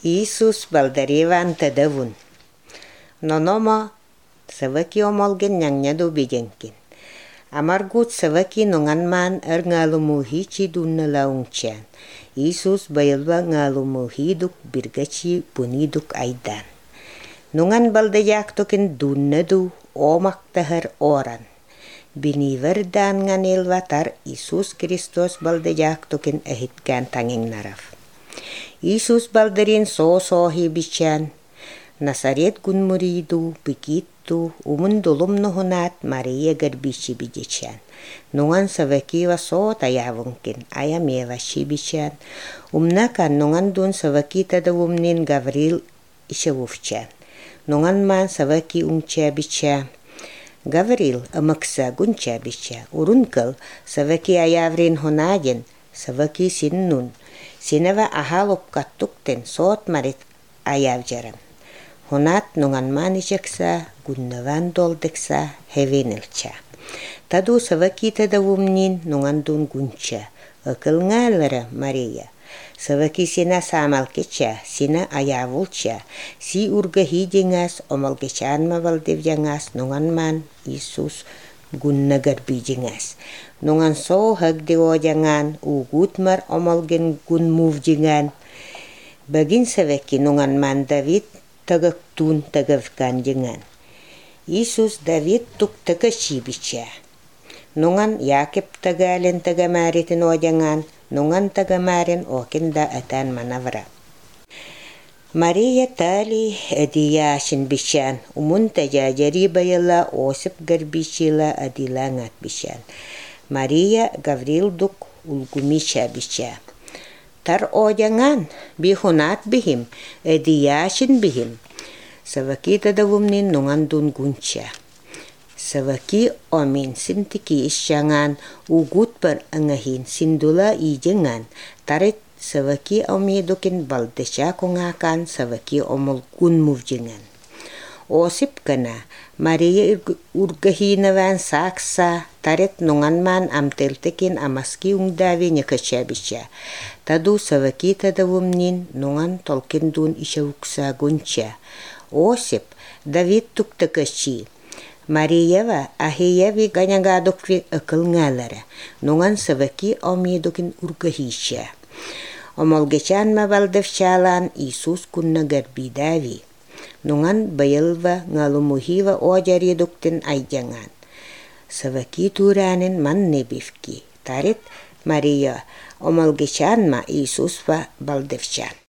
Иисус балдариван тадавун. Нономо саваки омолген нянняду биденкин. Амаргут саваки нонганман нгалумухи чи дунналаунчан. Иисус байылба нгалумухидук биргачи пунидук айдан. Нунган балдаяктокин дуннаду омактахар оран. Бинивардан нганелватар Иисус Христос балдаяктокин эхиткан тангингнараф. Иисус балдарин соохи бичан. Насарет гунмуриду пикитту умун долумнухунат Мария гарбичи бидичан. Нунган савакива таявункин аямева шибичан. Умнакан нунган дун савакита да умнин Гаврил ишавувчан. Нунган ман саваки умча бича. Гаврил амакса гунча бича. Урункал саваки аяврин хонаден саваки синнун. Синева ахалопкаттуктен соот марит аявжарам. Хонат нунган ишекса гуннаван долдекса хевенелча. Таду савакита да вумнин нунгандун гунча. Акылнгалара Мария. Саваки сина самалкеча, сина аявулча. Си ургахидингас омалгечанма валдевянгас нунганман Иисус гуннагарбижингас. Нунган со хагдиоjangan угутмар омалген гунмувжинган. Багин саваки нунганман Давид тагактун тагавканжинган. Иисус Давид тук тагашибича. Нунган Якоб тагален тагамаритин оjangan. Нунган тагамарин окинда атан манавра. Мария тали адияшин бишан. Умун тажажари байла Осип гарбичила адилангат бишан. Мария Гаврил дук улгумиша бича. Тар оjangan бихунат бихим адияшин бихим. Саваки тадавумнин нунгандун гунча. Саваки омин синтики ишчанган угут пар ангаhin синдула ижengан тарит саваки омидукин балдеша конгаkan саваки омол гунмувжengан. Осип кана Мария ургахинаван сакса тарит нунганман амтелтекин амаски унгдави някачабича. Таду саваки тадавумнин нунган толкиндун ишавукса гунча. Осип Давид туктакачи. Мариева ахиеви ганягадукви акылнгалара. Нунган саваки омидукин ургахиша. Омолгечанма валдевчалан Иисус кунна гарбидави. Нунган байылва нгалумухива оjarидуктин айжанган. Саваки туранин маннебивки. Тарит Мария омолгечанма Иисусва балдевчан.